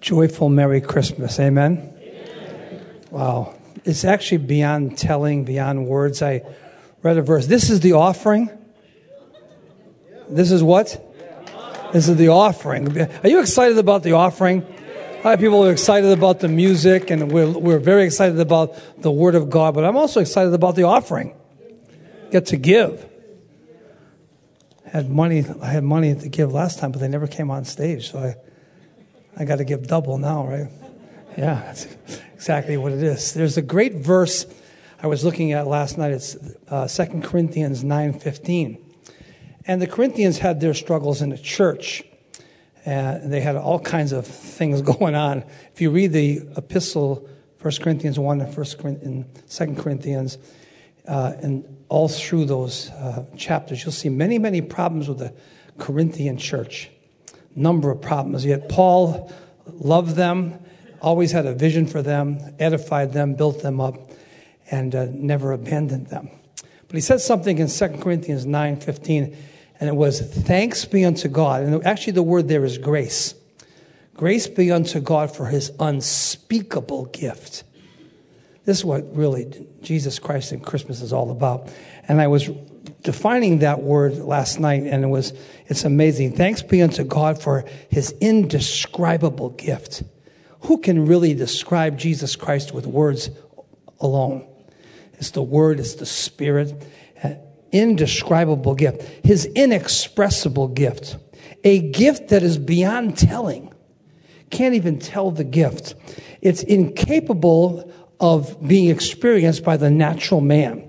Joyful Merry Christmas. Amen? Wow. It's actually beyond telling, beyond words. I read a verse. This is the offering. This is what? This is the offering. Are you excited about the offering? A lot of people are excited about the music, and we're very excited about the Word of God, but I'm also excited about the offering. Get to give. I had money to give last time, but they never came on stage, so I got to give double now, right? Yeah, that's exactly what it is. There's a great verse I was looking at last night. It's 2 Corinthians 9:15. And the Corinthians had their struggles in the church. And they had all kinds of things going on. If you read the epistle, 1 Corinthians 1 and 2 Corinthians, and all through those chapters, you'll see many, many problems with the Corinthian church. Number of problems. Yet Paul loved them, always had a vision for them, edified them, built them up, and never abandoned them. But he said something in 2 Corinthians 9:15, and it was, thanks be unto God. And actually the word there is grace. Grace be unto God for his unspeakable gift. This is what really Jesus Christ and Christmas is all about. And I was defining that word last night, and it's amazing. Thanks be unto God for his indescribable gift. Who can really describe Jesus Christ with words alone? It's the Word, it's the Spirit. Indescribable gift. His inexpressible gift. A gift that is beyond telling. Can't even tell the gift. It's incapable of being experienced by the natural man.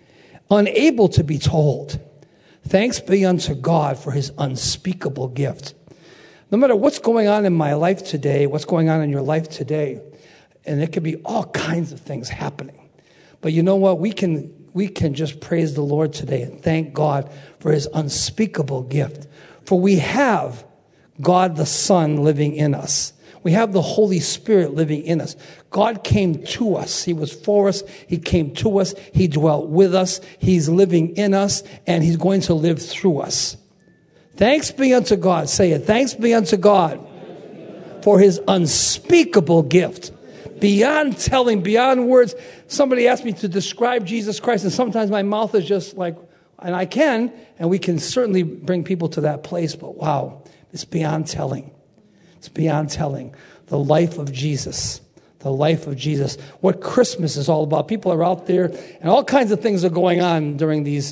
Unable to be told. Thanks be unto God for his unspeakable gift. No matter what's going on in my life today, what's going on in your life today, and it could be all kinds of things happening. But you know what? We can just praise the Lord today and thank God for his unspeakable gift. For we have God the Son living in us. We have the Holy Spirit living in us. God came to us. He was for us. He came to us. He dwelt with us. He's living in us, and he's going to live through us. Thanks be unto God. Say it. Thanks be unto God for his unspeakable gift. Beyond telling, beyond words. Somebody asked me to describe Jesus Christ, and sometimes my mouth is just like, and I can, and we can certainly bring people to that place, but wow, it's beyond telling. It's beyond telling. The life of Jesus. The life of Jesus. What Christmas is all about. People are out there, and all kinds of things are going on during these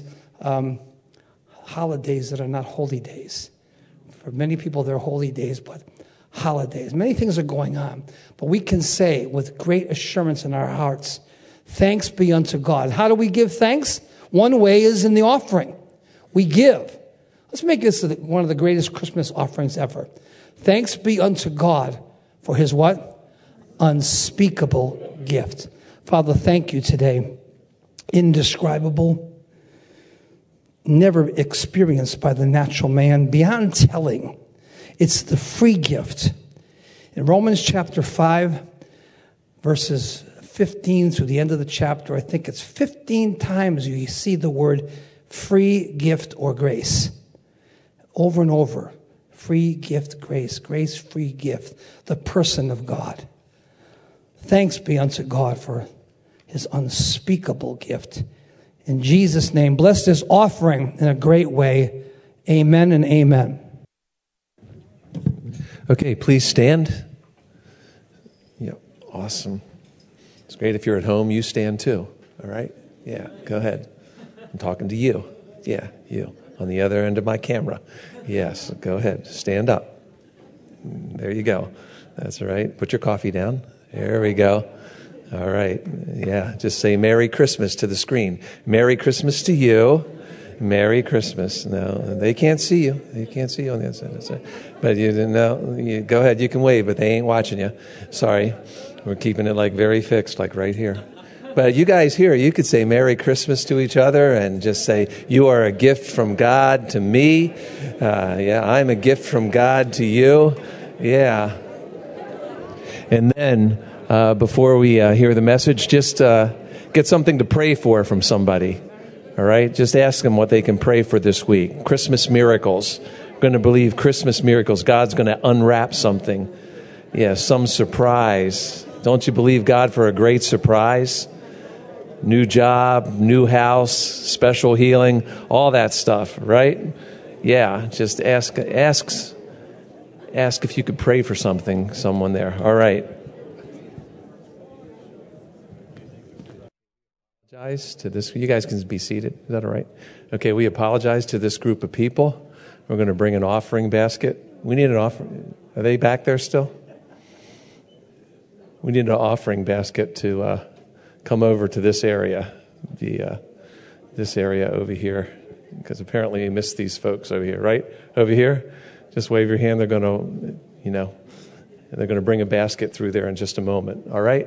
holidays that are not holy days. For many people, they're holy days, but holidays. Many things are going on. But we can say with great assurance in our hearts, thanks be unto God. How do we give thanks? One way is in the offering. We give. Let's make this one of the greatest Christmas offerings ever. Thanks be unto God for his what? Unspeakable gift. Father, thank you today. Indescribable, never experienced by the natural man, beyond telling. It's the free gift. In Romans chapter 5, verses 15 through the end of the chapter, I think it's 15 times you see the word free gift or grace. Over and over. Free gift, grace. Grace, free gift. The person of God. Thanks be unto God for his unspeakable gift. In Jesus' name, bless this offering in a great way. Amen and amen. Okay, please stand. Yep, awesome. It's great if you're at home, you stand too. All right? Yeah, go ahead. I'm talking to you. Yeah, you. On the other end of my camera. Yes, go ahead. Stand up. There you go. That's right. Put your coffee down. There we go. All right. Yeah, just say Merry Christmas to the screen. Merry Christmas to you. Merry Christmas. No, they can't see you. They can't see you on the other side. But you go ahead. You can wave, but they ain't watching you. Sorry. We're keeping it like very fixed, like right here. But you guys here, you could say Merry Christmas to each other and just say, you are a gift from God to me. Yeah, I'm a gift from God to you. Yeah. And then before we hear the message, just get something to pray for from somebody. All right? Just ask them what they can pray for this week. Christmas miracles. We're going to believe Christmas miracles. God's going to unwrap something. Yeah, some surprise. Don't you believe God for a great surprise? New job, new house, special healing, all that stuff, right? Yeah, just ask if you could pray for someone there. All right. Apologize to this. You guys can be seated. Is that all right? Okay, we apologize to this group of people. We're going to bring an offering basket. We need an offering. Are they back there still? We need an offering basket to come over to this area, this area over here, because apparently you missed these folks over here, right? Over here, just wave your hand. They're going to bring a basket through there in just a moment. All right.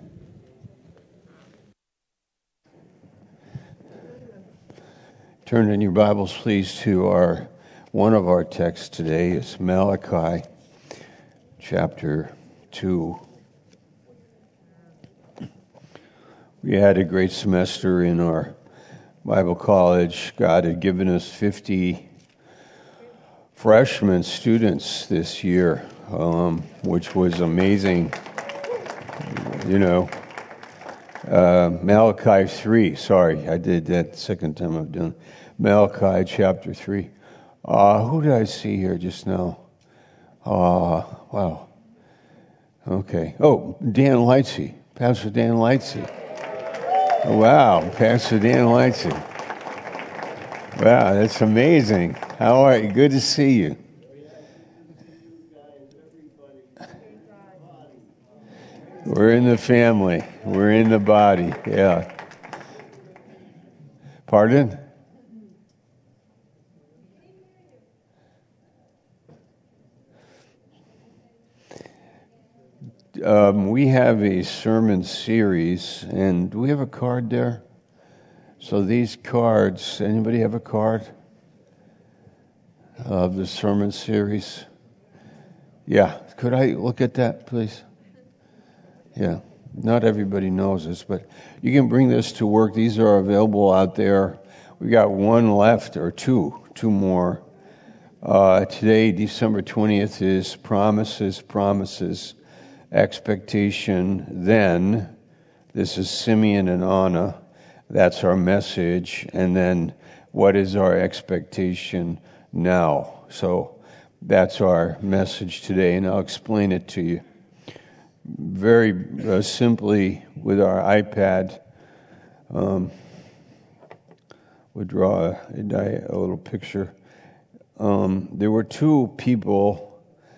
Turn in your Bibles, please, to one of our texts today. It's Malachi, chapter 2. We had a great semester in our Bible college. God had given us 50 freshman students this year, which was amazing. Malachi 3. Sorry, I did that the second time I've done Malachi chapter 3. Who did I see here just now? Wow. Okay. Oh, Dan Lightsey. Pastor Dan Lightsey. Wow, Pastor Dan Lightsey. Wow, that's amazing. How are you? Good to see you. We're in the family. We're in the body. Yeah. Pardon? We have a sermon series, and do we have a card there? So these cards, anybody have a card of the sermon series? Yeah. Could I look at that, please? Yeah. Not everybody knows this, but you can bring this to work. These are available out there. We got one left, or two more. Today, December 20th, is Promises, Expectation, Then. This is Simeon and Anna. That's our message. And then, what is our expectation now? So, that's our message today, and I'll explain it to you. Very simply, with our iPad, we'll draw a little picture. There were two people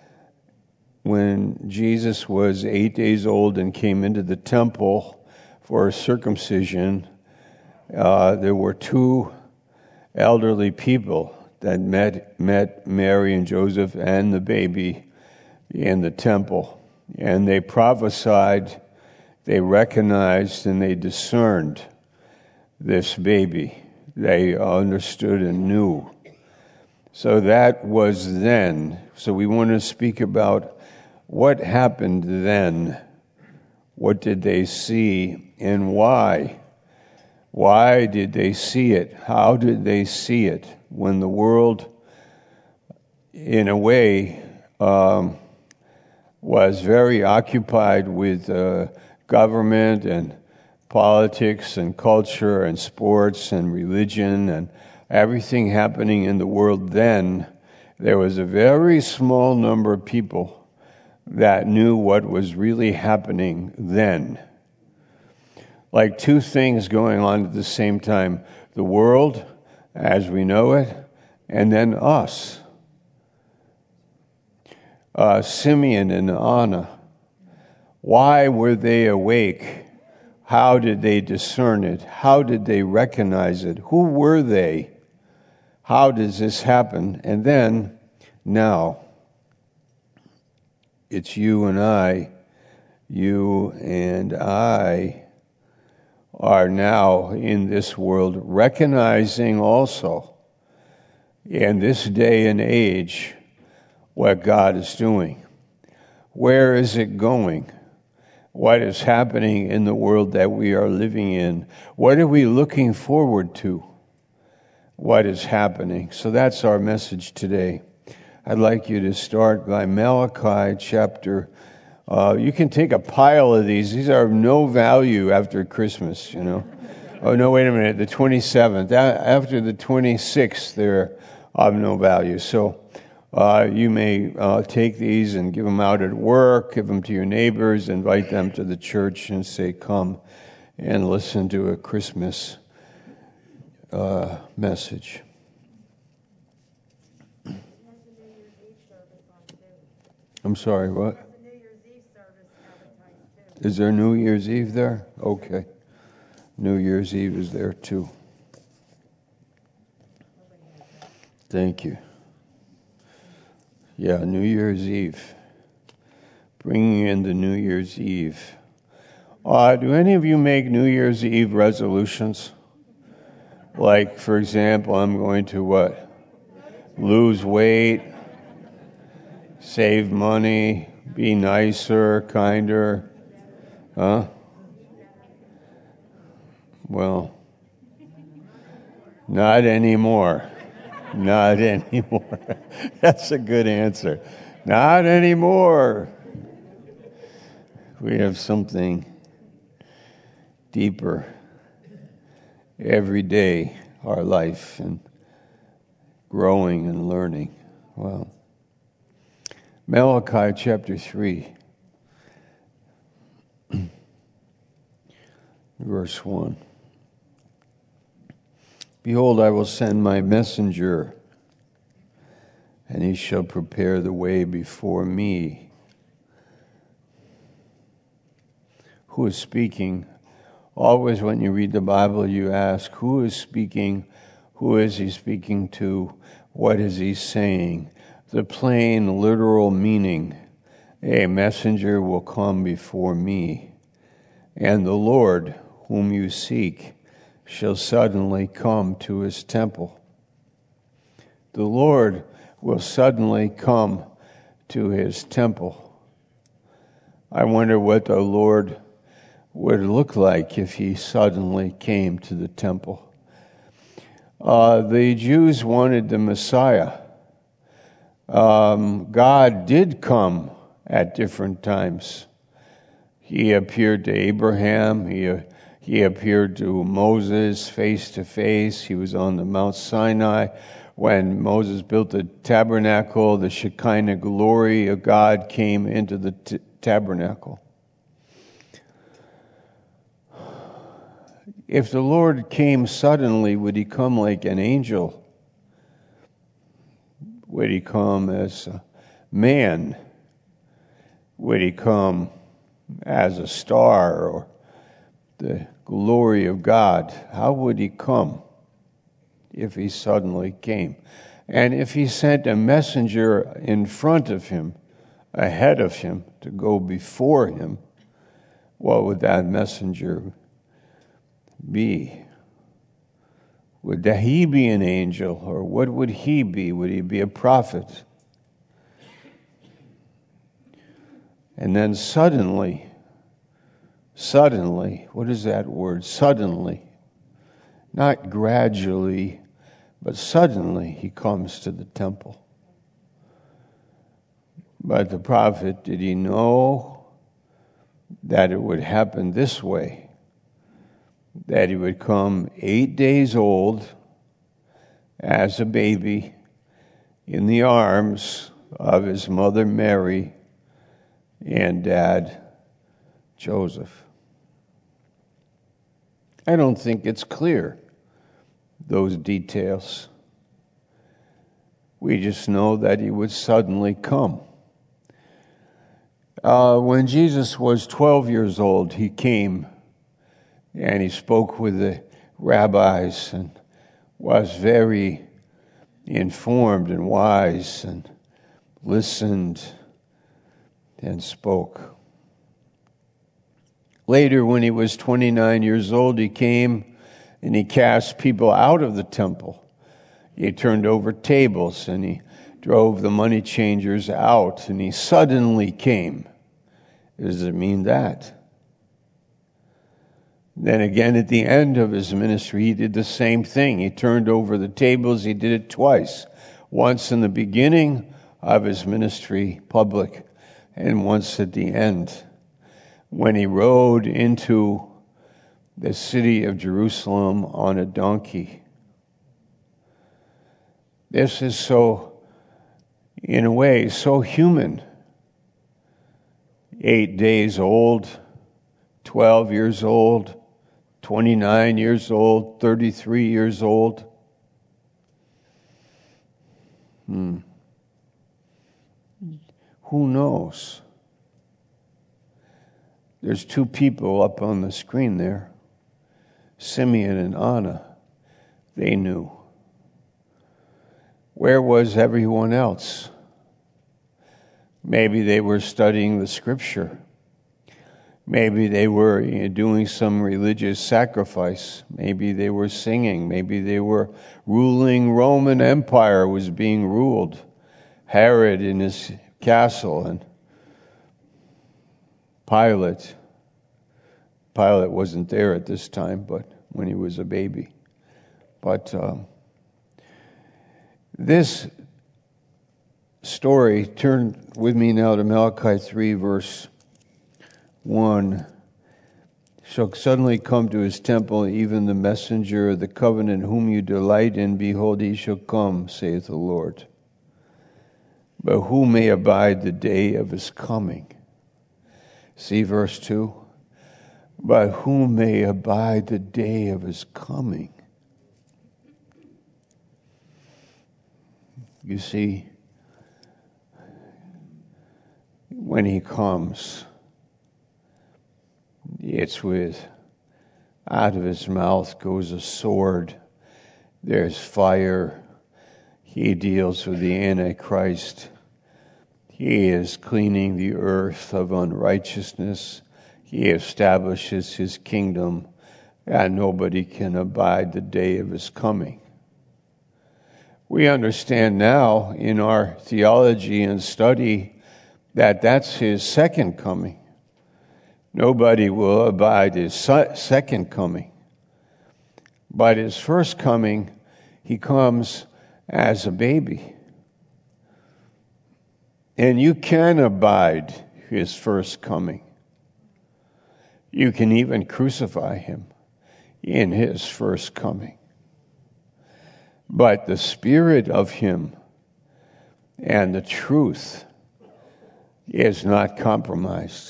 when Jesus was 8 days old and came into the temple for circumcision. There were two elderly people that met Mary and Joseph and the baby in the temple. And they prophesied, they recognized, and they discerned this baby. They understood and knew. So that was then. So we want to speak about what happened then. What did they see and why? Why did they see it? How did they see it when the world, in a way, was very occupied with government and politics and culture and sports and religion and everything happening in the world then? There was a very small number of people that knew what was really happening then. Like two things going on at the same time. The world as we know it, and then us. Simeon and Anna. Why were they awake? How did they discern it? How did they recognize it? Who were they? How does this happen? And then, now, it's you and I are now in this world recognizing also in this day and age what God is doing. Where is it going? What is happening in the world that we are living in? What are we looking forward to? What is happening? So that's our message today. I'd like you to start by Malachi chapter You can take a pile of these. These are of no value after Christmas, Oh, no, wait a minute. The 27th. After the 26th, they're of no value. So you may take these and give them out at work, give them to your neighbors, invite them to the church and say, come and listen to a Christmas message. I'm sorry, what? Is there New Year's Eve there? Okay. New Year's Eve is there too. Thank you. Yeah, New Year's Eve. Bringing in the New Year's Eve. Do any of you make New Year's Eve resolutions? Like, for example, I'm going to what? Lose weight, save money, be nicer, kinder. Huh? Well, not anymore. Not anymore. That's a good answer. Not anymore. We have something deeper every day, our life, and growing and learning. Well, Malachi chapter 3, verse 1. Behold, I will send my messenger, and he shall prepare the way before me. Who is speaking? Always when you read the Bible, you ask, who is speaking? Who is he speaking to? What is he saying? The plain, literal meaning, a messenger will come before me, and the Lord whom you seek shall suddenly come to his temple. The Lord will suddenly come to his temple. I wonder what the Lord would look like if he suddenly came to the temple. The Jews wanted the Messiah. God did come at different times. He appeared to Abraham. He appeared to Moses face to face. He was on the Mount Sinai. When Moses built the tabernacle, the Shekinah glory of God came into the tabernacle. If the Lord came suddenly, would he come like an angel? Would he come as a man? Would he come as a star or the glory of God? How would he come if he suddenly came? And if he sent a messenger in front of him, ahead of him, to go before him, what would that messenger be? Would he be an angel, or what would he be? Would he be a prophet? And then suddenly, what is that word? Suddenly. Not gradually, but suddenly he comes to the temple. But the prophet, did he know that it would happen this way? That he would come 8 days old as a baby in the arms of his mother Mary and dad Joseph. I don't think it's clear, those details. We just know that he would suddenly come. When Jesus was 12 years old, he came and he spoke with the rabbis and was very informed and wise and listened and spoke. Later, when he was 29 years old, he came and he cast people out of the temple. He turned over tables and he drove the money changers out, and he suddenly came. Does it mean that? Then again, at the end of his ministry, he did the same thing. He turned over the tables. He did it twice. Once in the beginning of his ministry, public, and once at the end, when he rode into the city of Jerusalem on a donkey. This is so, in a way, so human. 8 days old, 12 years old, 29 years old, 33 years old. Who knows? There's two people up on the screen there, Simeon and Anna. They knew. Where was everyone else? Maybe they were studying the scripture. Maybe they were doing some religious sacrifice. Maybe they were singing. Maybe they were ruling. Roman Empire was being ruled. Herod in his castle and Pilate. Pilate wasn't there at this time, but when he was a baby. But this story, turn with me now to Malachi 3, verse 1. Shall suddenly come to his temple, even the messenger of the covenant whom you delight in. Behold, he shall come, saith the Lord. But who may abide the day of his coming? See verse 2? But who may abide the day of his coming? You see, when he comes, it's with, out of his mouth goes a sword. There's fire. He deals with the Antichrist. He is cleaning the earth of unrighteousness. He establishes his kingdom, and nobody can abide the day of his coming. We understand now in our theology and study that that's his second coming. Nobody will abide his second coming. But his first coming, he comes as a baby. And you can abide his first coming. You can even crucify him in his first coming. But the spirit of him and the truth is not compromised.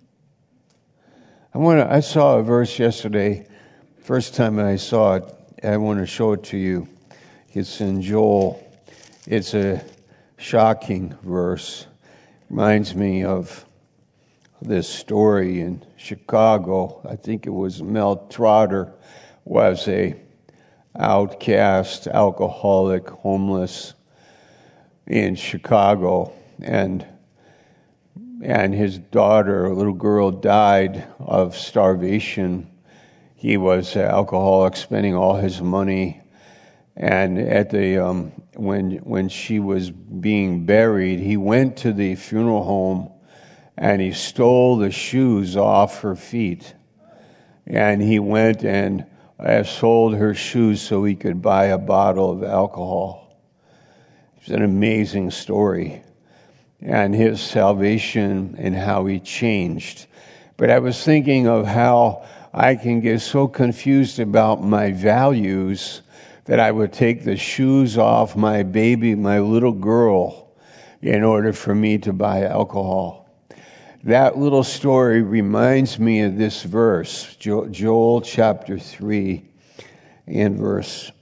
I saw a verse yesterday. First time I saw it, I want to show it to you. It's in Joel. It's a shocking verse. Reminds me of this story in Chicago. I think it was Mel Trotter was a outcast, alcoholic, homeless in Chicago, and his daughter, a little girl, died of starvation. He was an alcoholic, spending all his money, and at the when she was being buried, he went to the funeral home and he stole the shoes off her feet, and he went and sold her shoes so he could buy a bottle of alcohol. It's an amazing story, and his salvation and how he changed. But I was thinking of how I can get so confused about my values that I would take the shoes off my baby, my little girl, in order for me to buy alcohol. That little story reminds me of this verse, Joel chapter 3 and verse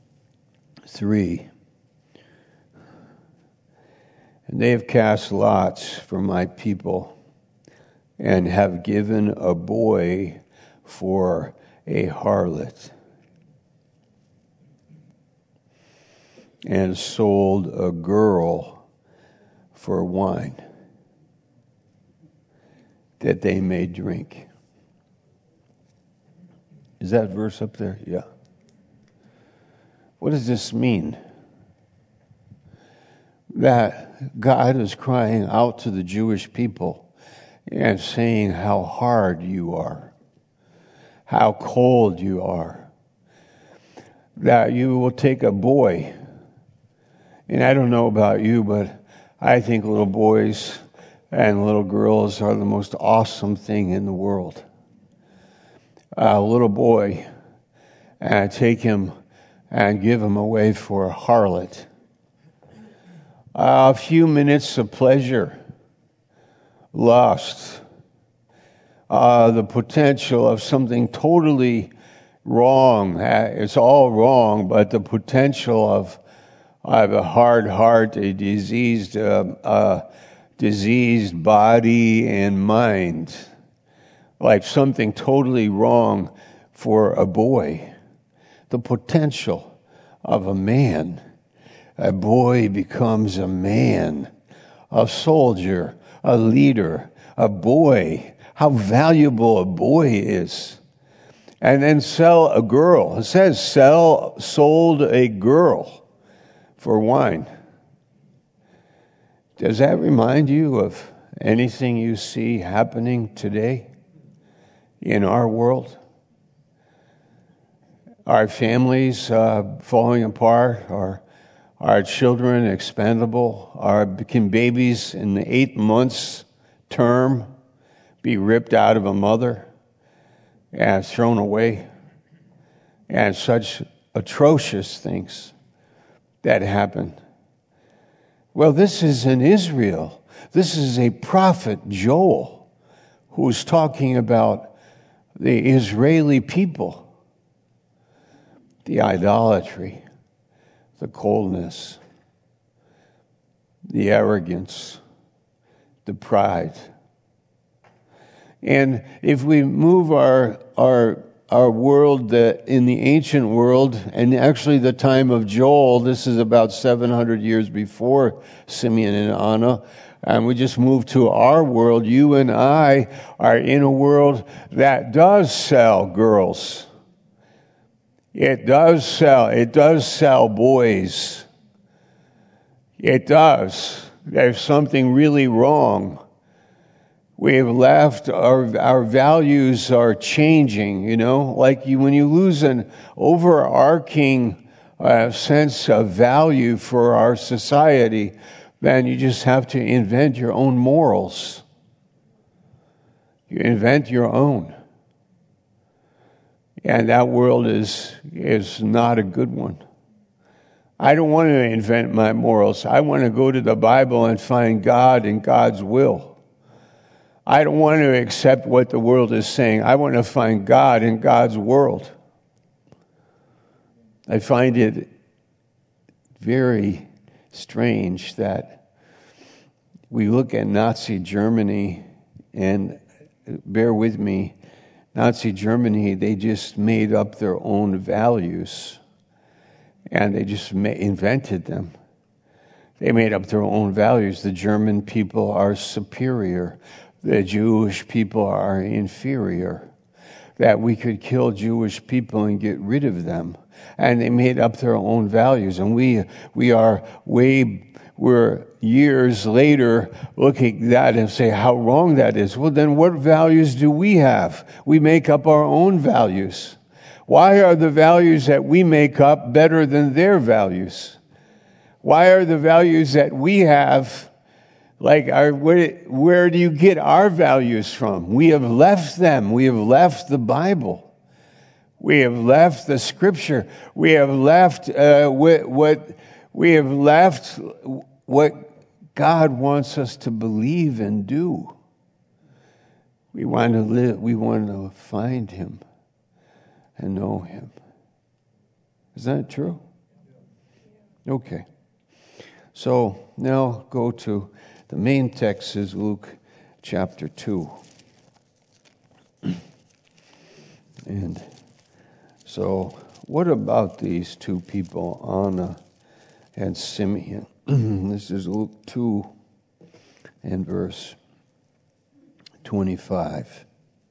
3. And they have cast lots for my people and have given a boy for a harlot and sold a girl for wine, that they may drink. Is that verse up there? Yeah. What does this mean? That God is crying out to the Jewish people and saying how hard you are, how cold you are, that you will take a boy. And I don't know about you, but I think little boys And little girls are the most awesome thing in the world. A little boy, and take him and give him away for a harlot. A few minutes of pleasure, lust, the potential of something totally wrong. It's all wrong, but the potential of a hard heart, a diseased body and mind, like something totally wrong for a boy. The potential of a man. A boy becomes a man, a soldier, a leader, a boy. How valuable a boy is. And then sell a girl. It says sold a girl for wine. Does that remind you of anything you see happening today in our world? Our families falling apart, our children expendable, can babies in the 8 months term be ripped out of a mother and thrown away, and such atrocious things that happen. Well, this is in Israel. This is a prophet, Joel, who's talking about the Israeli people. The idolatry, the coldness, the arrogance, the pride. And if we move our world in the ancient world, and actually the time of Joel, this is about 700 years before Simeon and Anna, and we just move to our world, you and I are in a world that does sell girls. It does sell boys. It does. There's something really wrong. We have left, our values are changing, like when you lose an overarching sense of value for our society, then you just have to invent your own morals. You invent your own. And that world is not a good one. I don't want to invent my morals. I want to go to the Bible and find God and God's will. I don't want to accept what the world is saying. I want to find God in God's world. I find it very strange that we look at Nazi Germany, and bear with me, Nazi Germany, they just made up their own values, and they just invented them. They made up their own values. The German people are superior. The Jewish people are inferior. That we could kill Jewish people and get rid of them. And they made up their own values. And we're years later looking at that and say how wrong that is. Well, then what values do we have? We make up our own values. Why are the values that we make up better than their values? Why are the values that we have, where do you get our values from? We have left them. We have left the Bible. We have left the Scripture. We have left what God wants us to believe and do. We want to live. We want to find Him and know Him. Is that true? Okay. So now go to the main text is Luke chapter 2. And so what about these two people, Anna and Simeon? This is Luke 2 and verse 25.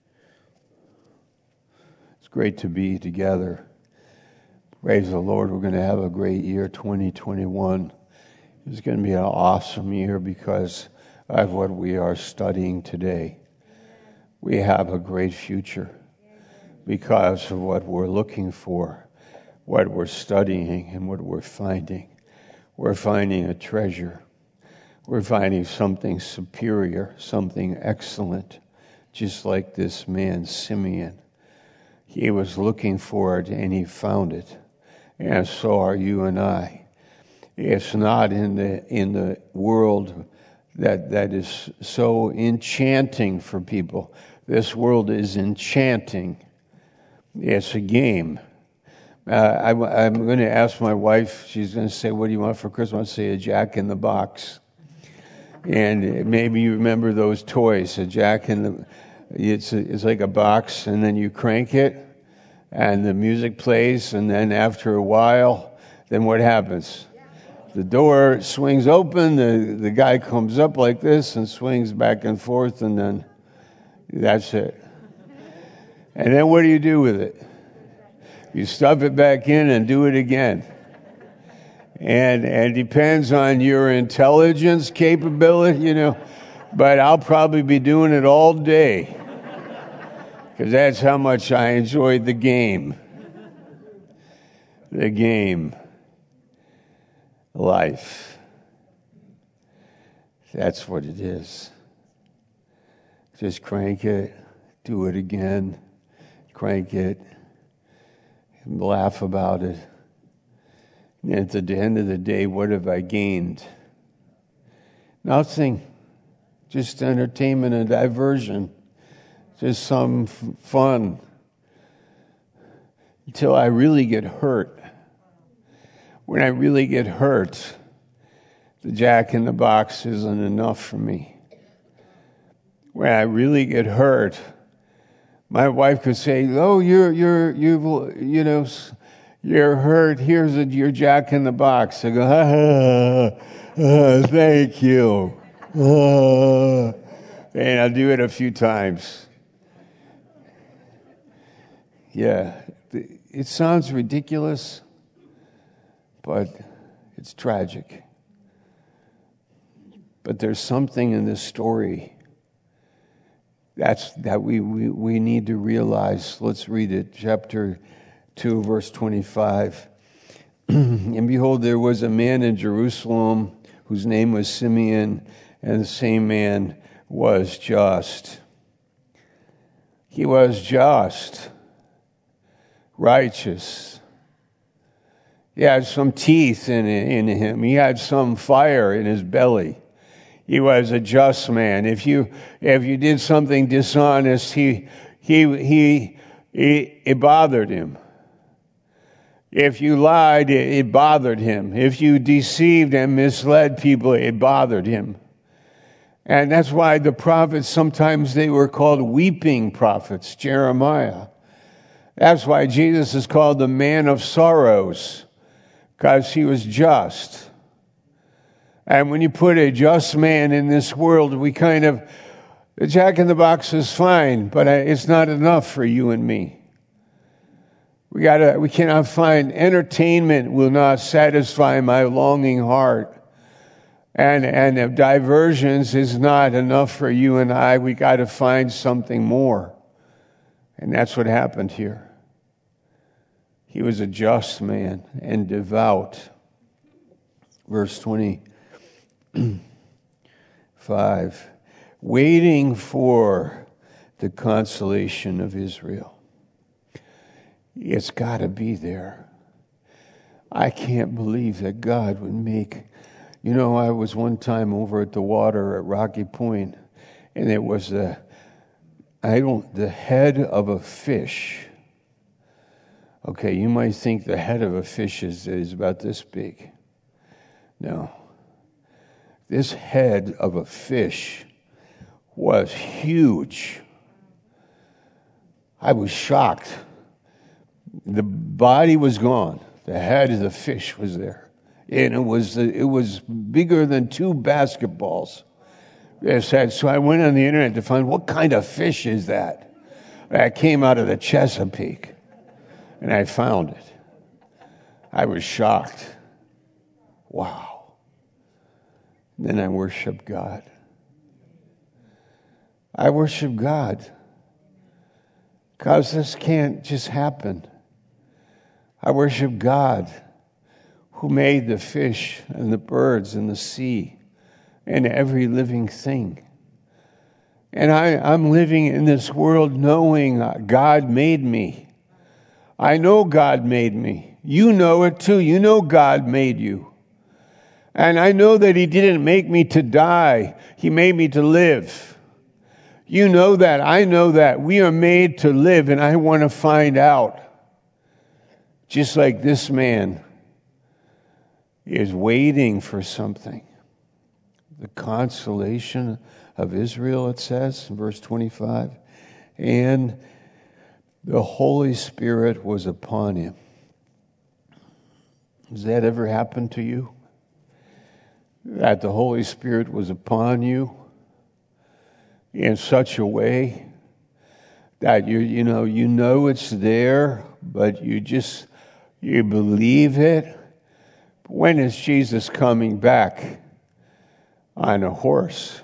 It's great to be together. Praise the Lord. We're going to have a great year, 2021. It's going to be an awesome year because of what we are studying today. We have a great future because of what we're looking for, what we're studying, and what we're finding. We're finding a treasure. We're finding something superior, something excellent, just like this man, Simeon. He was looking for it and he found it. And so are you and I. It's not in the world that is so enchanting for people. This world is enchanting. It's a game. I'm going to ask my wife, she's going to say, what do you want for Christmas? I'll say a Jack in the Box. And maybe you remember those toys, a Jack in the, it's like a box, and then you crank it, and the music plays, and then after a while, then what happens? The door swings open, the guy comes up like this and swings back and forth, and then that's it. And then what do you do with it? You stuff it back in and do it again. And it depends on your intelligence capability, but I'll probably be doing it all day because that's how much I enjoyed the game. The game. Life. That's what it is. Just crank it, do it again, crank it, and laugh about it. And at the end of the day, what have I gained? Nothing. Just entertainment and diversion. Just some fun. Until I really get hurt. When I really get hurt, the Jack in the Box isn't enough for me. When I really get hurt, my wife could say, "Oh, you're hurt. Here's your Jack in the Box." I go, "Thank you." And I'll do it a few times. Yeah, it sounds ridiculous. But it's tragic. But there's something in this story that we need to realize. Let's read it. Chapter 2, verse 25. And behold, there was a man in Jerusalem whose name was Simeon, and the same man was just. He was just, righteous. He had some teeth in him. He had some fire in his belly. He was a just man. If you did something dishonest, it bothered him. If you lied, it bothered him. If you deceived and misled people, it bothered him. And that's why the prophets, sometimes they were called weeping prophets, Jeremiah. That's why Jesus is called the man of sorrows. Because he was just. And when you put a just man in this world, the Jack in the Box is fine, but it's not enough for you and me. We cannot find, entertainment will not satisfy my longing heart. And diversions is not enough for you and I. We got to find something more. And that's what happened here. He was a just man and devout. Verse 25. Waiting for the consolation of Israel. It's got to be there. I can't believe that God would make... I was one time over at the water at Rocky Point, and it was the head of a fish. Okay, you might think the head of a fish is about this big. No. This head of a fish was huge. I was shocked. The body was gone. The head of the fish was there. And it was bigger than 2 basketballs. So I went on the internet to find what kind of fish is that. I came out of the Chesapeake. And I found it. I was shocked. Wow. Then I worshiped God. I worship God because this can't just happen. I worship God who made the fish and the birds and the sea and every living thing. And I'm living in this world knowing God made me. I know God made me. You know it too. You know God made you. And I know that He didn't make me to die. He made me to live. You know that. I know that. We are made to live, and I want to find out. Just like this man is waiting for something. The consolation of Israel, it says in verse 25. And the Holy Spirit was upon him. Has that ever happened to you? That the Holy Spirit was upon you in such a way that you know it's there, but you believe it. When is Jesus coming back on a horse?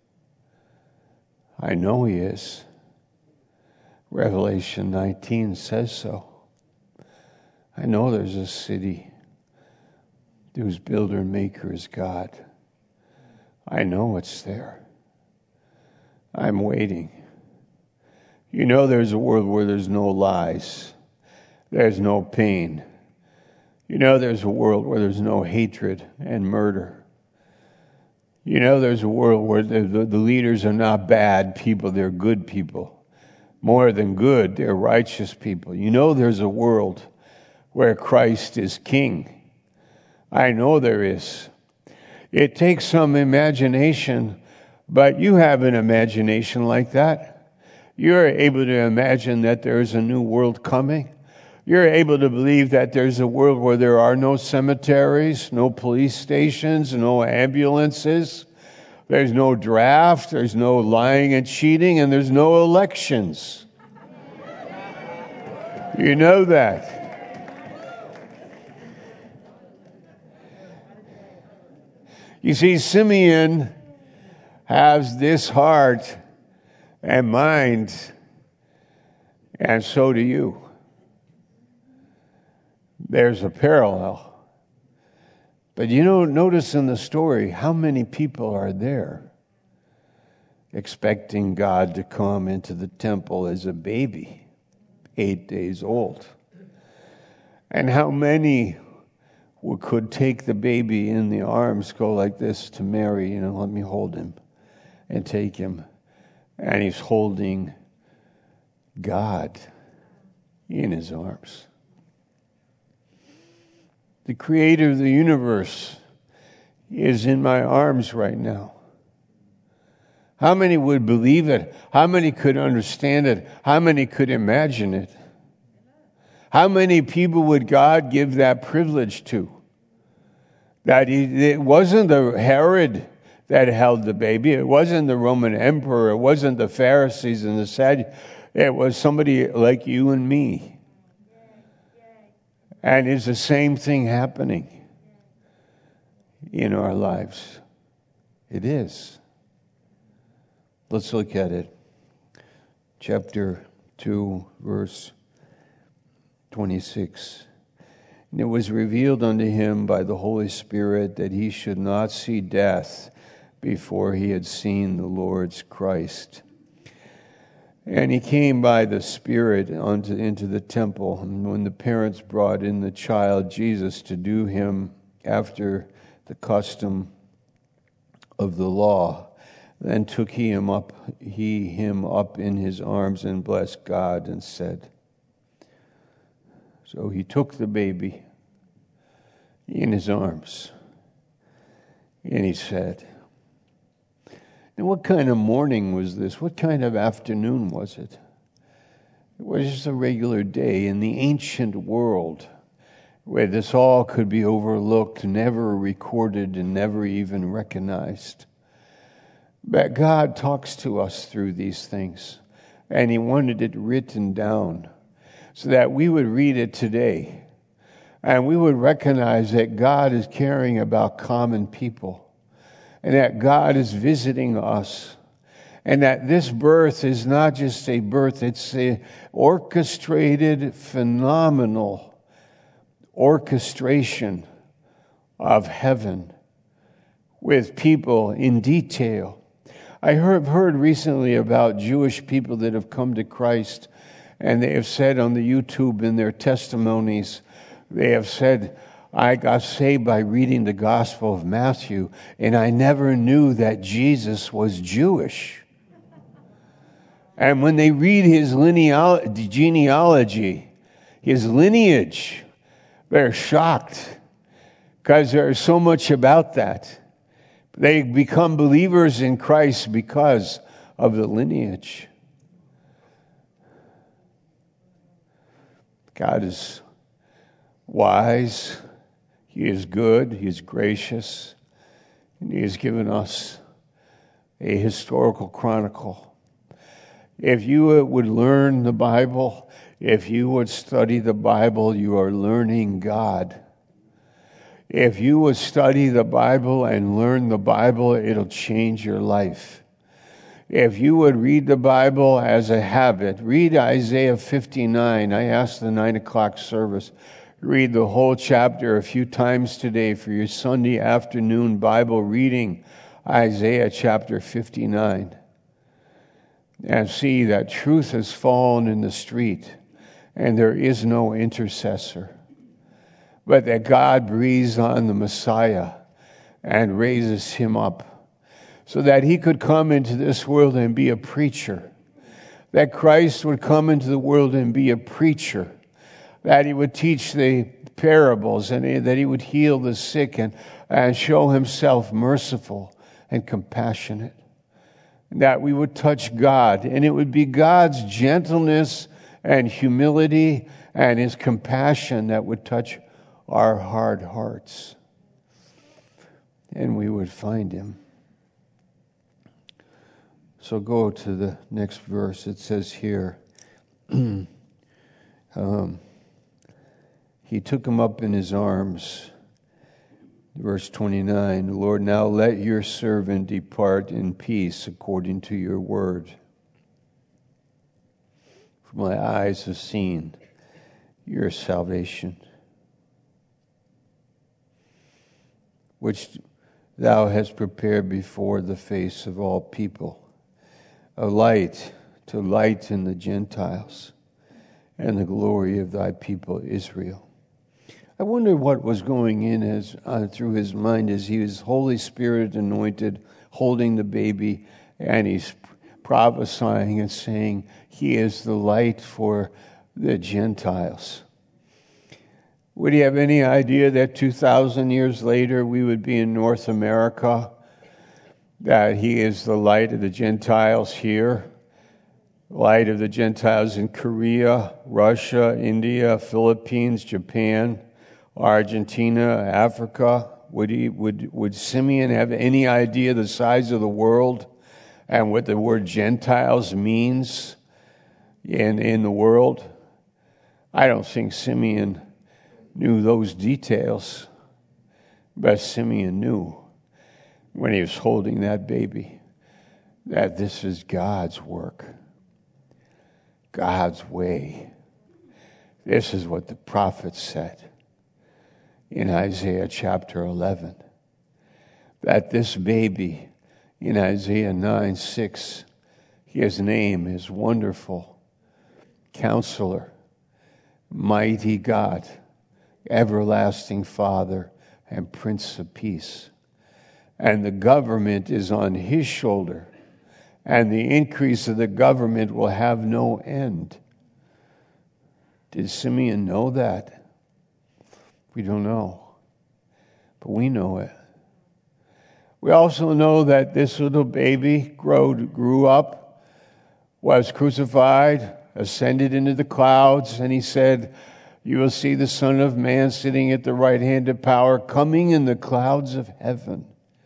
I know He is. Revelation 19 says so. I know there's a city whose builder and maker is God. I know it's there. I'm waiting. You know there's a world where there's no lies. There's no pain. You know there's a world where there's no hatred and murder. You know there's a world where the leaders are not bad people, they're good people. More than good, they're righteous people. You know there's a world where Christ is King. I know there is. It takes some imagination, but you have an imagination like that. You're able to imagine that there's a new world coming. You're able to believe that there's a world where there are no cemeteries, no police stations, no ambulances. There's no draft, there's no lying and cheating, and there's no elections. You know that. You see, Simeon has this heart and mind, and so do you. There's a parallel. But notice in the story, how many people are there expecting God to come into the temple as a baby, 8 days old? And how many could take the baby in the arms, go like this to Mary, let me hold him, and take him. And he's holding God in his arms. The creator of the universe is in my arms right now. How many would believe it? How many could understand it? How many could imagine it? How many people would God give that privilege to? That it wasn't the Herod that held the baby. It wasn't the Roman emperor. It wasn't the Pharisees and the Sadducees. It was somebody like you and me. And it's the same thing happening in our lives. It is. Let's look at it. Chapter 2, verse 26. And it was revealed unto him by the Holy Spirit that he should not see death before he had seen the Lord's Christ. And he came by the Spirit into the temple. And when the parents brought in the child Jesus to do him after the custom of the law, then took he him up in his arms and blessed God and said. So he took the baby in his arms and he said. And what kind of morning was this? What kind of afternoon was it? It was just a regular day in the ancient world where this all could be overlooked, never recorded, and never even recognized. But God talks to us through these things, and He wanted it written down so that we would read it today, and we would recognize that God is caring about common people, and that God is visiting us, and that this birth is not just a birth, it's an orchestrated, phenomenal orchestration of heaven with people in detail. I have heard recently about Jewish people that have come to Christ, and they have said on the YouTube in their testimonies, they have said, I got saved by reading the Gospel of Matthew, and I never knew that Jesus was Jewish. And when they read his genealogy, his lineage, they're shocked because there's so much about that. They become believers in Christ because of the lineage. God is wise, He is good, He is gracious, and He has given us a historical chronicle. If you would learn the Bible, if you would study the Bible, you are learning God. If you would study the Bible and learn the Bible, it'll change your life. If you would read the Bible as a habit, read Isaiah 59. I asked the 9 o'clock service, read the whole chapter a few times today for your Sunday afternoon Bible reading, Isaiah chapter 59. And see that truth has fallen in the street, and there is no intercessor. But that God breathes on the Messiah and raises him up so that he could come into this world and be a preacher. That Christ would come into the world and be a preacher. That he would teach the parables and that he would heal the sick and show himself merciful and compassionate. That we would touch God, and it would be God's gentleness and humility and his compassion that would touch our hard hearts, and we would find him. So go to the next verse. It says here, he took him up in his arms. Verse 29, Lord, now let your servant depart in peace according to your word. For my eyes have seen your salvation, which thou hast prepared before the face of all people, a light to lighten the Gentiles and the glory of thy people Israel. I wonder what was going in through his mind as he was Holy Spirit anointed, holding the baby, and he's prophesying and saying he is the light for the Gentiles. Would he have any idea that 2,000 years later we would be in North America, that he is the light of the Gentiles here, light of the Gentiles in Korea, Russia, India, Philippines, Japan, Argentina, Africa? Would Simeon have any idea the size of the world and what the word Gentiles means in the world? I don't think Simeon knew those details, but Simeon knew when he was holding that baby that this is God's work, God's way. This is what the prophet said in Isaiah chapter 11, that this baby in Isaiah 9:6, his name is Wonderful Counselor, Mighty God, Everlasting Father, and Prince of Peace. And the government is on his shoulder, and the increase of the government will have no end. Did Simeon know that? We don't know, but we know it. We also know that this little baby grew up, was crucified, ascended into the clouds, and he said, you will see the Son of Man sitting at the right hand of power, coming in the clouds of heaven.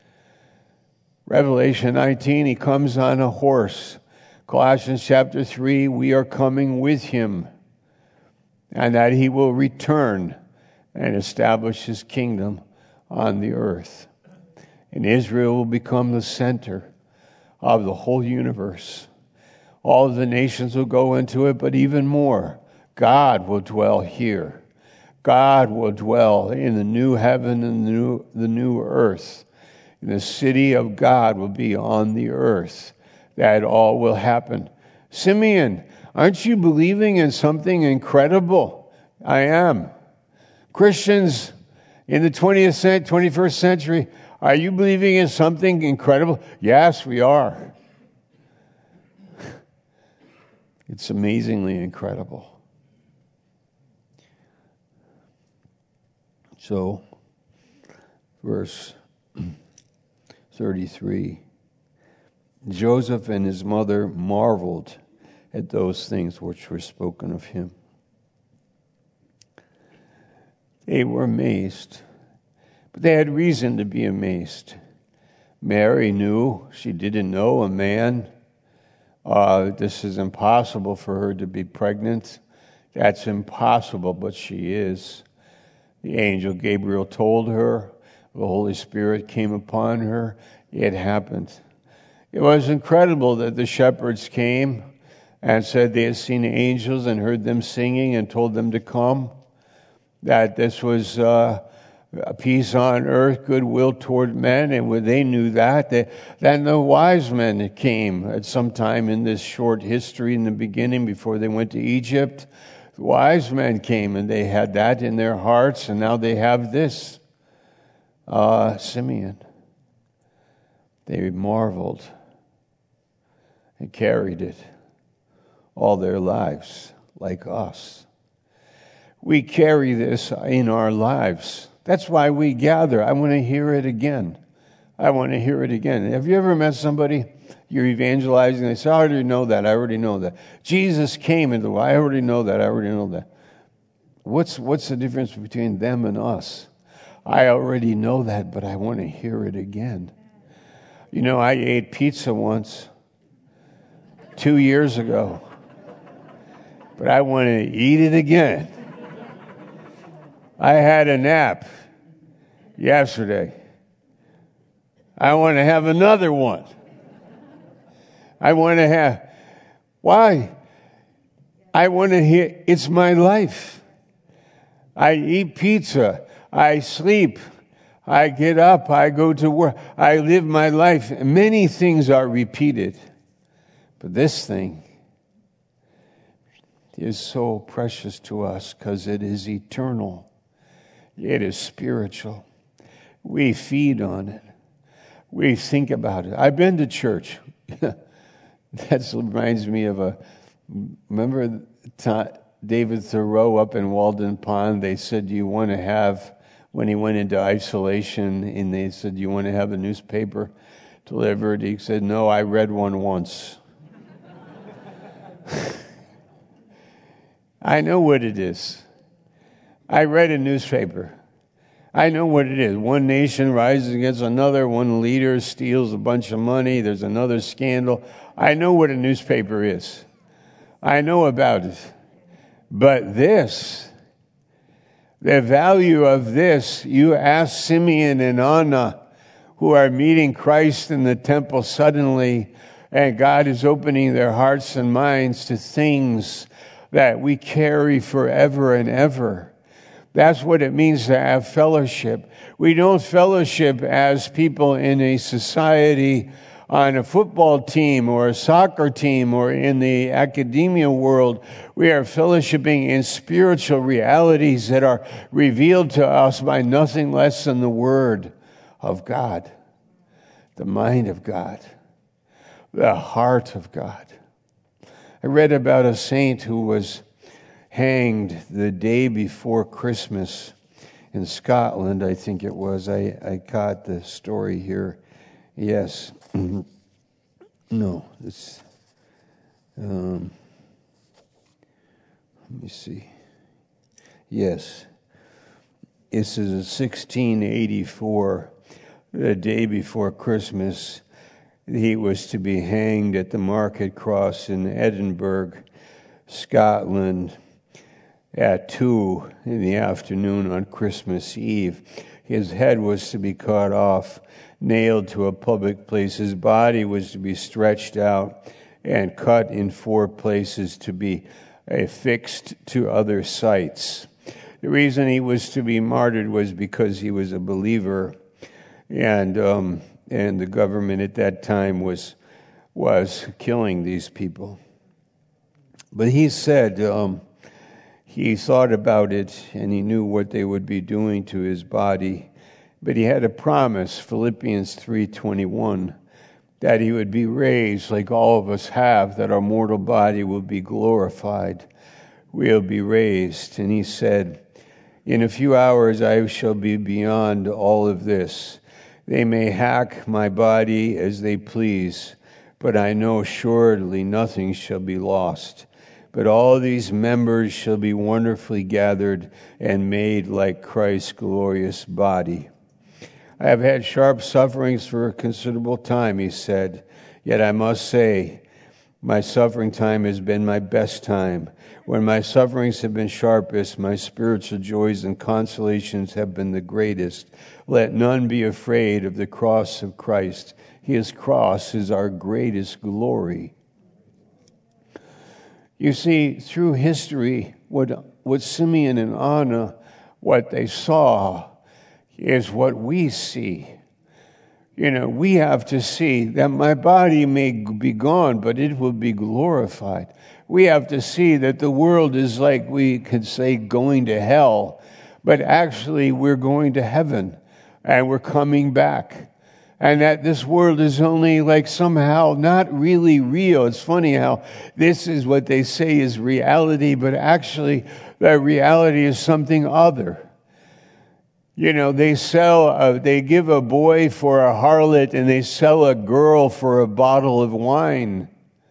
Revelation 19, he comes on a horse. Colossians chapter 3, we are coming with him, and that he will return and establish his kingdom on the earth. And Israel will become the center of the whole universe. All of the nations will go into it, but even more, God will dwell here. God will dwell in the new heaven and the new earth. And the city of God will be on the earth. That all will happen. Simeon, aren't you believing in something incredible? I am. Christians in the 21st century, are you believing in something incredible? Yes, we are. It's amazingly incredible. So, verse 33, Joseph and his mother marveled at those things which were spoken of him. They were amazed, but they had reason to be amazed. Mary knew she didn't know a man. This is impossible for her to be pregnant. That's impossible, but she is. The angel Gabriel told her. The Holy Spirit came upon her. It happened. It was incredible that the shepherds came and said they had seen angels and heard them singing and told them to come. That this was a peace on earth, goodwill toward men, and when they knew that, then the wise men came at some time in this short history in the beginning before they went to Egypt. The wise men came and they had that in their hearts, and now they have this. Simeon. They marveled and carried it all their lives, like us. We carry this in our lives. That's why we gather. I want to hear it again. I want to hear it again. Have you ever met somebody, you're evangelizing, they say, I already know that, I already know that. Jesus came into the world, I already know that, I already know that. What's the difference between them and us? I already know that, but I want to hear it again. You know, I ate pizza once, 2 years ago, but I want to eat it again. I had a nap yesterday. I want to have another one. I want to have, why? I want to hear, it's my life. I eat pizza. I sleep. I get up. I go to work. I live my life. Many things are repeated. But this thing is so precious to us because it is eternal. It is spiritual. We feed on it. We think about it. I've been to church. That reminds me of remember David Thoreau up in Walden Pond? They said, do you want to have, when he went into isolation, and they said, do you want to have a newspaper delivered? He said, no, I read one once. I know what it is. I read a newspaper. I know what it is. One nation rises against another. One leader steals a bunch of money. There's another scandal. I know what a newspaper is. I know about it. But this, the value of this, you ask Simeon and Anna, who are meeting Christ in the temple suddenly, and God is opening their hearts and minds to things that we carry forever and ever. That's what it means to have fellowship. We don't fellowship as people in a society, on a football team or a soccer team or in the academia world. We are fellowshipping in spiritual realities that are revealed to us by nothing less than the Word of God, the mind of God, the heart of God. I read about a saint who was hanged the day before Christmas in Scotland, I think it was. I caught the story here. Yes. No, it's, let me see. Yes. This is 1684, the day before Christmas. He was to be hanged at the Market Cross in Edinburgh, Scotland, at 2 in the afternoon on Christmas Eve. His head was to be cut off, nailed to a public place. His body was to be stretched out and cut in 4 places to be affixed to other sites. The reason he was to be martyred was because he was a believer. and the government at that time was killing these people. But he said he thought about it, and he knew what they would be doing to his body. But he had a promise, Philippians 3:21, that he would be raised like all of us have, that our mortal body will be glorified. We'll be raised. And he said, in a few hours I shall be beyond all of this. They may hack my body as they please, but I know assuredly nothing shall be lost. But all these members shall be wonderfully gathered and made like Christ's glorious body. I have had sharp sufferings for a considerable time, he said, yet I must say, my suffering time has been my best time. When my sufferings have been sharpest, my spiritual joys and consolations have been the greatest. Let none be afraid of the cross of Christ. His cross is our greatest glory. You see, through history, what Simeon and Anna, what they saw is what we see. You know, we have to see that my body may be gone, but it will be glorified. We have to see that the world is like, we could say, going to hell, but actually we're going to heaven and we're coming back. And that this world is only like somehow not really real. It's funny how this is what they say is reality, but actually that reality is something other. You know, they give a boy for a harlot and they sell a girl for a bottle of wine.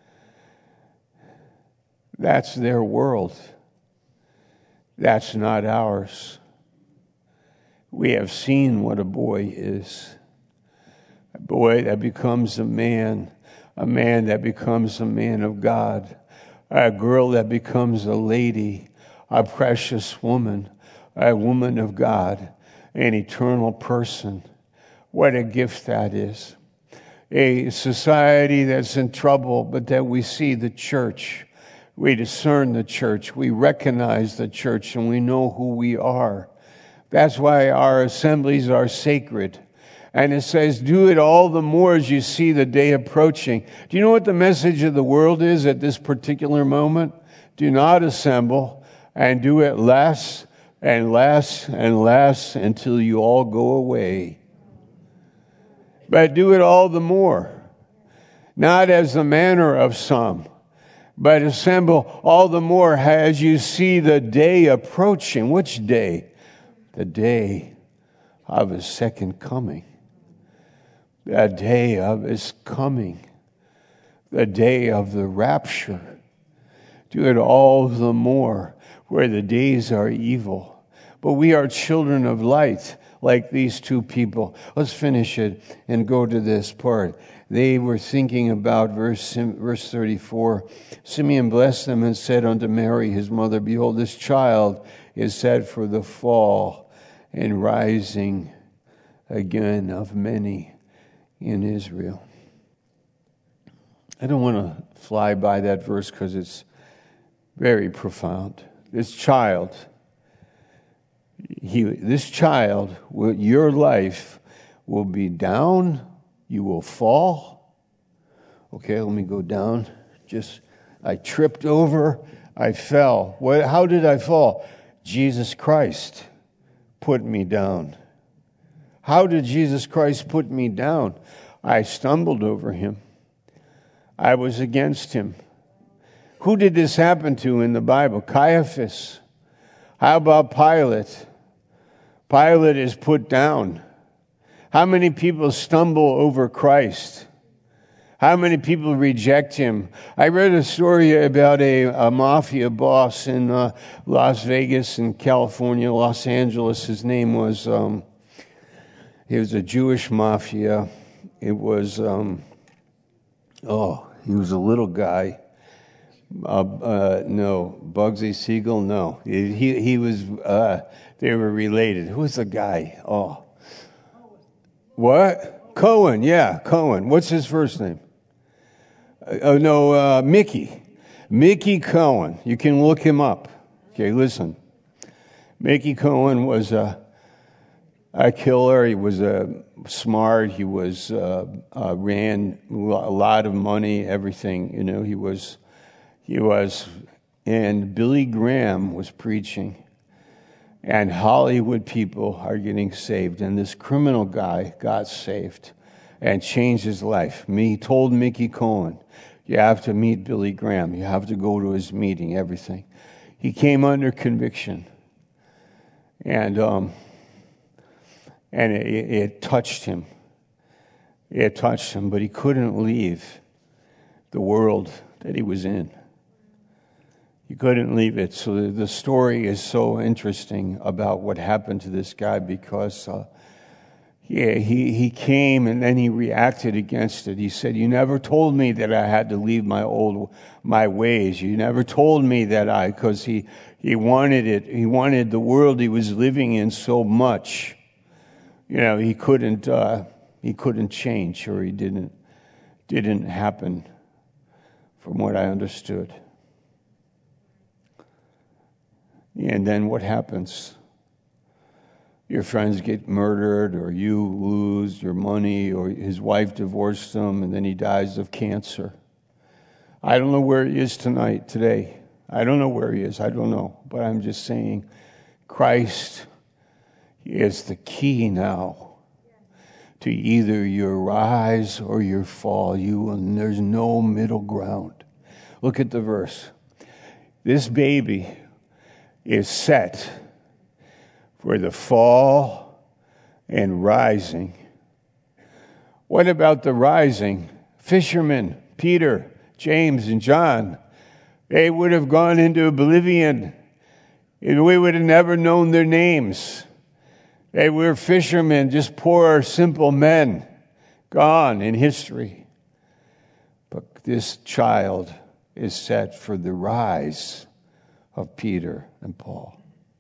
That's their world. That's not ours. We have seen what a boy is. A boy that becomes a man that becomes a man of God, a girl that becomes a lady, a precious woman, a woman of God, an eternal person. What a gift that is. A society that's in trouble, but that we see the church. We discern the church. We recognize the church, and we know who we are. That's why our assemblies are sacred. And it says, do it all the more as you see the day approaching. Do you know what the message of the world is at this particular moment? Do not assemble, and do it less and less and less until you all go away. But do it all the more. Not as the manner of some, but assemble all the more as you see the day approaching. Which day? The day of his second coming. The day of his coming. The day of the rapture. Do it all the more where the days are evil. But we are children of light like these two people. Let's finish it and go to this part. They were thinking about verse 34. Simeon blessed them and said unto Mary, his mother, behold, this child is set for the fall and rising again of many in Israel. I don't want to fly by that verse because it's very profound. This child, your life will be down. You will fall. Okay, let me go down. I tripped over. I fell. How did I fall? Jesus Christ put me down. How did Jesus Christ put me down? I stumbled over him. I was against him. Who did this happen to in the Bible? Caiaphas. How about Pilate? Pilate is put down. How many people stumble over Christ? How many people reject him? I read a story about a mafia boss in Las Vegas in California, Los Angeles. His name was, he was a Jewish mafia. It was, he was a little guy. No, Bugsy Siegel, no. He was, they were related. Who was the guy? Oh. What? Cohen, yeah, Cohen. What's his first name? Mickey. Mickey Cohen. You can look him up. Okay, listen. Mickey Cohen was a killer. He was smart. He was ran a lot of money, everything. He was. And Billy Graham was preaching, and Hollywood people are getting saved, and this criminal guy got saved and changed his life. He told Mickey Cohen, "You have to meet Billy Graham. You have to go to his meeting." Everything. He came under conviction, and it touched him. It touched him, but he couldn't leave the world that he was in. He couldn't leave it. So the story is so interesting about what happened to this guy, because he came and then he reacted against it. He said, "You never told me that I had to leave my ways. You never told me that because he wanted it. He wanted the world he was living in so much. He couldn't change, or he didn't happen, from what I understood." And then what happens? Your friends get murdered, or you lose your money, or his wife divorced him, and then he dies of cancer. I don't know where he is today. I don't know where he is. I don't know. But I'm just saying, Christ is the key now to either your rise or your fall. There's no middle ground. Look at the verse. This baby is set for the fall and rising. What about the rising? Fishermen, Peter, James, and John, they would have gone into oblivion. We would have never known their names. They were fishermen, just poor, simple men, gone in history. But this child is set for the rise of Peter and Paul.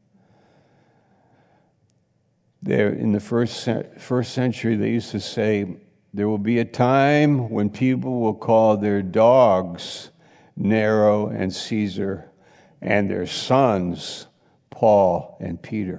There, in the first century, they used to say, there will be a time when people will call their dogs Nero and Caesar, and their sons Paul and Peter.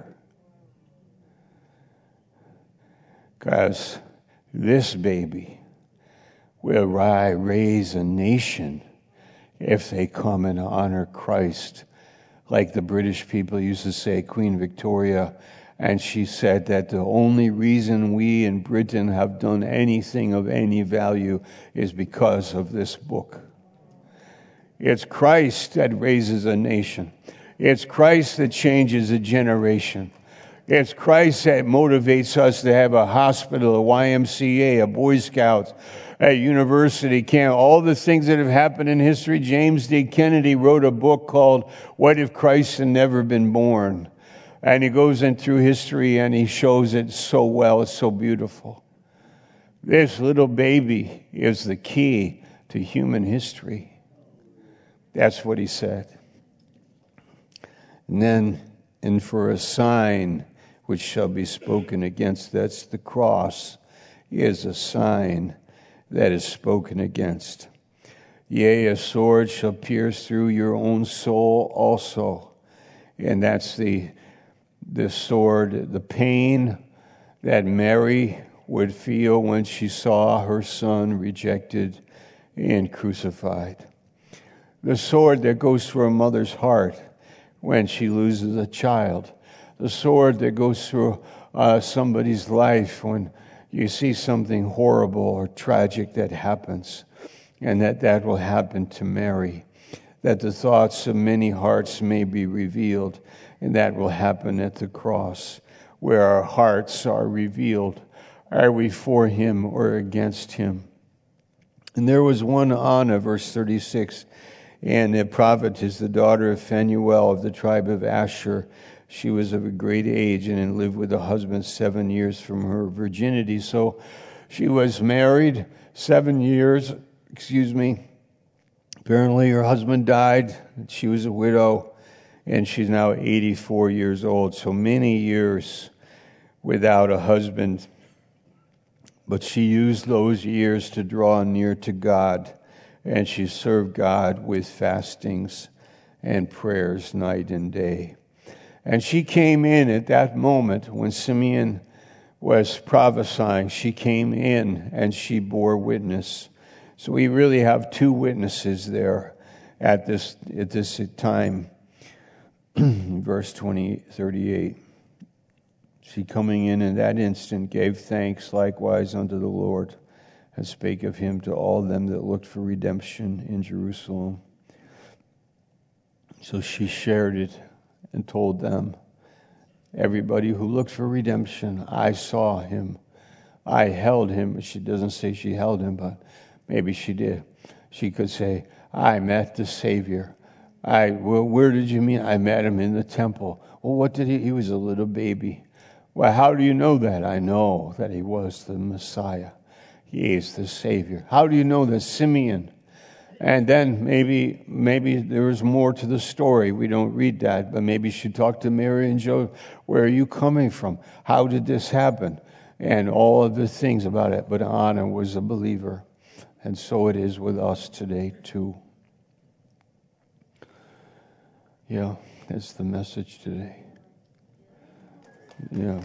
Because this baby will raise a nation if they come and honor Christ. Like the British people used to say, Queen Victoria, and she said that the only reason we in Britain have done anything of any value is because of this book. It's Christ that raises a nation. It's Christ that changes a generation. It's Christ that motivates us to have a hospital, a YMCA, a Boy Scouts, a university camp, all the things that have happened in history. James D. Kennedy wrote a book called What If Christ Had Never Been Born? And he goes in through history and he shows it so well. It's so beautiful. This little baby is the key to human history. That's what he said. And then, and for a sign which shall be spoken against, that's the cross, is a sign that is spoken against. Yea, a sword shall pierce through your own soul also. And that's the sword, the pain that Mary would feel when she saw her son rejected and crucified. The sword that goes through a mother's heart when she loses a child. The sword that goes through somebody's life when you see something horrible or tragic that happens, and that will happen to Mary. That the thoughts of many hearts may be revealed, and that will happen at the cross, where our hearts are revealed. Are we for him or against him? And there was one Anna, verse 36, and the prophet is the daughter of Phanuel of the tribe of Asher. She was of a great age and lived with a husband 7 years from her virginity. So she was married 7 years, Apparently her husband died. She was a widow, and she's now 84 years old. So many years without a husband. But she used those years to draw near to God, and she served God with fastings and prayers night and day. And she came in at that moment when Simeon was prophesying, she came in and she bore witness. So we really have two witnesses there at this time. Verse 38. She coming in that instant gave thanks likewise unto the Lord, and spake of him to all them that looked for redemption in Jerusalem. So she shared it and told them, everybody who looked for redemption, I saw him. I held him. She doesn't say she held him, but maybe she did. She could say, I met the Savior. Well, where did you meet? I met him in the temple. Well, what did he was a little baby. Well, how do you know that? I know that he was the Messiah. He is the Savior. How do you know that? Simeon. And then maybe there was more to the story. We don't read that, but maybe she talked to Mary and Joseph. Where are you coming from? How did this happen? And all of the things about it. But Anna was a believer. And so it is with us today too. Yeah, that's the message today. Yeah.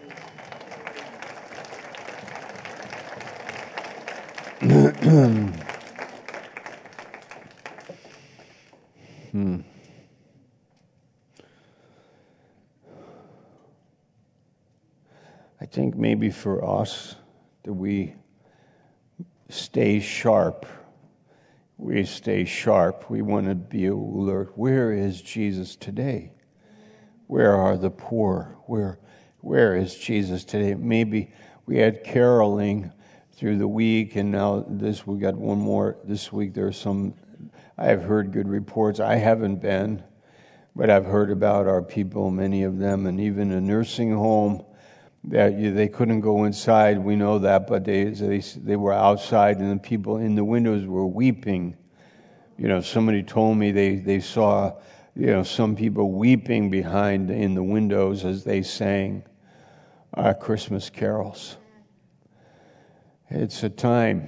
I think maybe for us that we stay sharp. We stay sharp. We want to be alert. Where is Jesus today? Where are the poor? Where is Jesus today? Maybe we had caroling through the week, and now we got one more this week. There's some, I've heard good reports. I haven't been, but I've heard about our people, many of them, and even a nursing home that they couldn't go inside. We know that, but they were outside, and the people in the windows were weeping. You know, somebody told me they saw, some people weeping behind in the windows as they sang Christmas carols. It's a time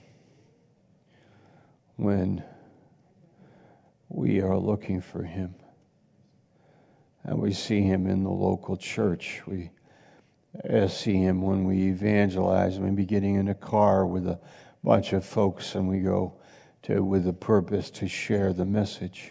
when we are looking for him, and we see him in the local church. We see him when we evangelize, maybe getting in a car with a bunch of folks, and we go with a purpose to share the message.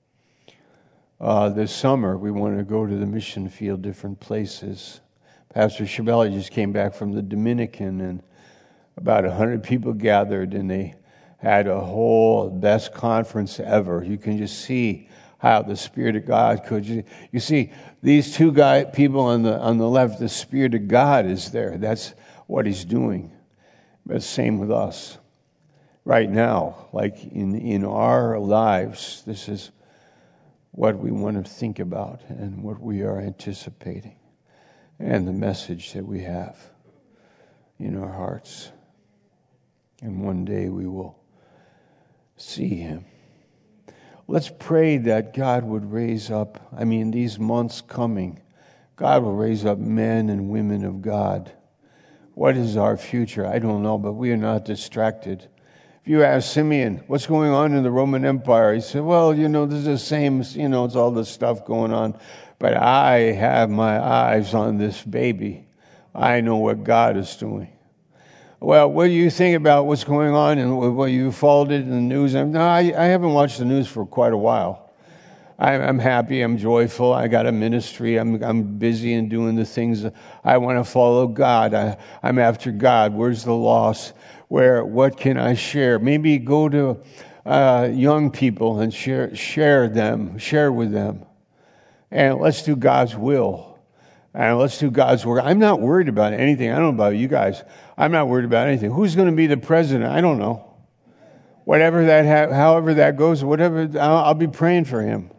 This summer, we want to go to the mission field, different places. Pastor Shabelli just came back from the Dominican, and about 100 people gathered, and they had a whole best conference ever. You can just see how the Spirit of God could. You see, these two people on the left, the Spirit of God is there. That's what he's doing. But same with us. Right now, like in our lives, this is what we want to think about and what we are anticipating and the message that we have in our hearts. And one day we will see him. Let's pray that God would raise up, these months coming, God will raise up men and women of God. What is our future? I don't know, but we are not distracted. If you ask Simeon, what's going on in the Roman Empire? He said, well, this is the same, it's all this stuff going on. But I have my eyes on this baby. I know what God is doing. Well, what do you think about what's going on and what you followed it in the news? No, I haven't watched the news for quite a while. I'm happy. I'm joyful. I got a ministry. I'm busy in doing the things I want to follow God. I'm after God. Where's the loss? What can I share? Maybe go to young people and share with them. And let's do God's will. And let's do God's work. I'm not worried about anything. I don't know about you guys. I'm not worried about anything. Who's going to be the president? I don't know. However that goes, I'll be praying for him.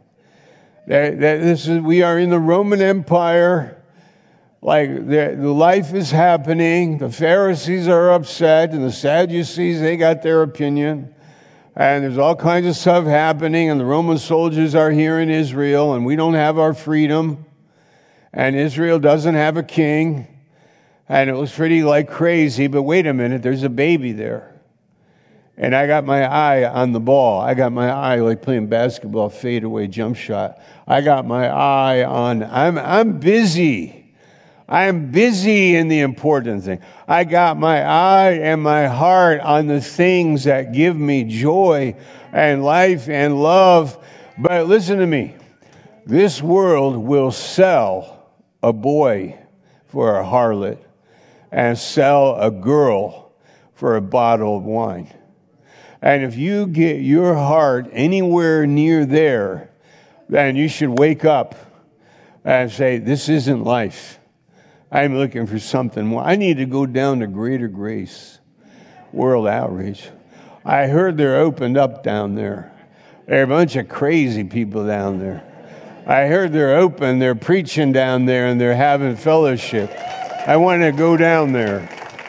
We are in the Roman Empire. Like the life is happening. The Pharisees are upset, and the Sadducees, they got their opinion. And there's all kinds of stuff happening, and the Roman soldiers are here in Israel, and we don't have our freedom. And Israel doesn't have a king. And it was pretty crazy, but wait a minute, there's a baby there. And I got my eye on the ball. I got my eye like playing basketball, fadeaway jump shot. I got my eye on, I'm busy. I am busy in the important thing. I got my eye and my heart on the things that give me joy and life and love. But listen to me. This world will sell a boy for a harlot and sell a girl for a bottle of wine. And if you get your heart anywhere near there, then you should wake up and say, this isn't life. I'm looking for something more. I need to go down to Greater Grace World Outreach. I heard they're opened up down there. There are a bunch of crazy people down there. I heard they're open, they're preaching down there, and they're having fellowship. I want to go down there.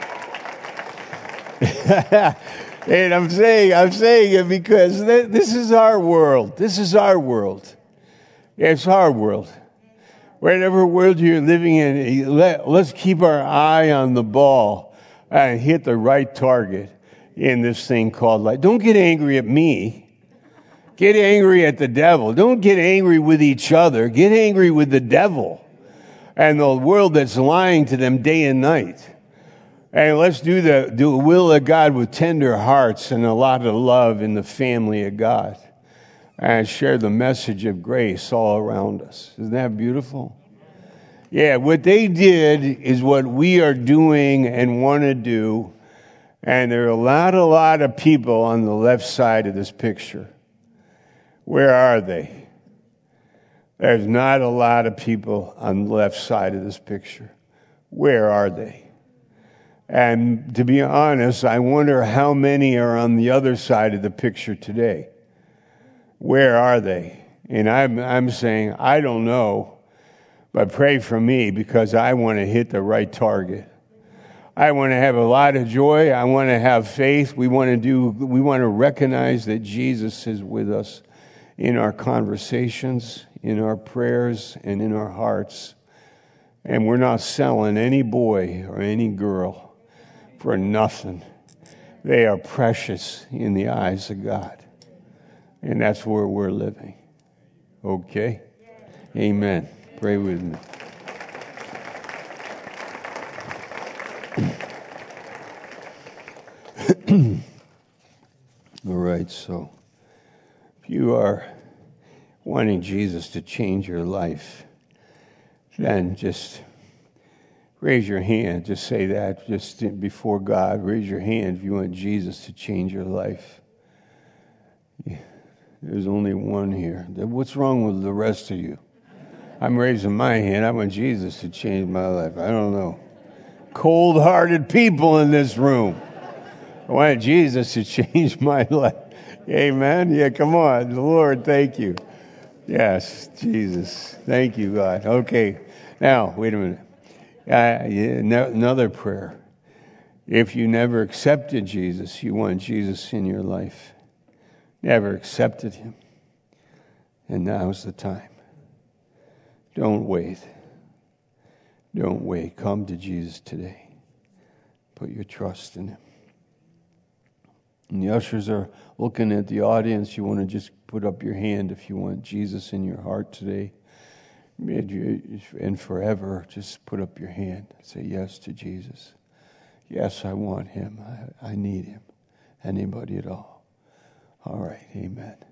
And I'm saying it because this is our world. This is our world. It's our world. Whatever world you're living in, let's keep our eye on the ball and hit the right target in this thing called life. Don't get angry at me. Get angry at the devil. Don't get angry with each other. Get angry with the devil and the world that's lying to them day and night. And let's do the will of God with tender hearts and a lot of love in the family of God. And share the message of grace all around us. Isn't that beautiful? Yeah, what they did is what we are doing and want to do. And there are a lot of people on the left side of this picture. Where are they? There's not a lot of people on the left side of this picture. Where are they? And to be honest, I wonder how many are on the other side of the picture today. Where are they? And I'm saying, I don't know, but pray for me because I want to hit the right target. I want to have a lot of joy. I want to have faith. We want to recognize that Jesus is with us in our conversations, in our prayers, and in our hearts. And we're not selling any boy or any girl for nothing. They are precious in the eyes of God. And that's where we're living. Okay? Amen. Pray with me. All right, so if you are wanting Jesus to change your life, then just raise your hand. Just say that just before God. Raise your hand if you want Jesus to change your life. Yeah. There's only one here. What's wrong with the rest of you? I'm raising my hand. I want Jesus to change my life. I don't know. Cold-hearted people in this room. I want Jesus to change my life. Amen? Yeah, come on. Lord, thank you. Yes, Jesus. Thank you, God. Okay. Now, wait a minute. Another prayer. If you never accepted Jesus, you want Jesus in your life. Never accepted him. And now's the time. Don't wait. Don't wait. Come to Jesus today. Put your trust in him. And the ushers are looking at the audience. You want to just put up your hand if you want Jesus in your heart today. And forever, just put up your hand. Say yes to Jesus. Yes, I want him. I need him. Anybody at all. All right, amen.